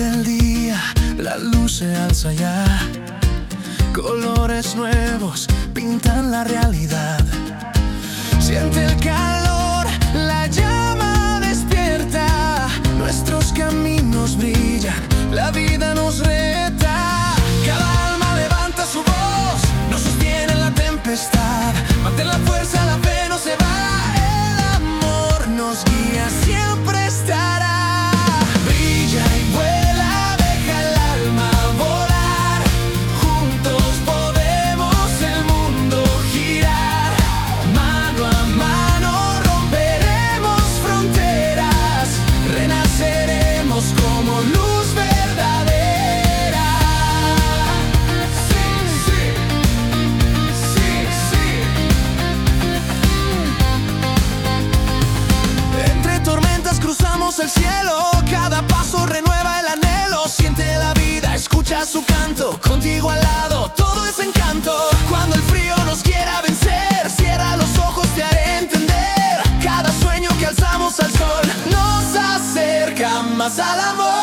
del día, la luz se alza ya. Colores nuevos pintan la realidad. Siente el calor, la llama despierta. Nuestros caminos brillan, la vida nos reta. Cada alma levanta su voz, nos sostiene en la tempestad. Mantén la fuerza, la fe no se va. El amor nos guía, siempre estará. Brilla y vuela, deja el alma volar. Juntos podemos el mundo girar. Mano a mano romperemos fronteras. Renaceremos como luz verdadera. Sí, sí, sí, sí. Entre tormentas cruzamos el cielo. Cada paso renueva el anhelo. Siente la vida, escucha su canto. Contigo al lado, todo es encanto. Cuando el frío nos quiera vencer, cierra los ojos, te haré entender. Cada sueño que alzamos al sol nos acerca más al amor.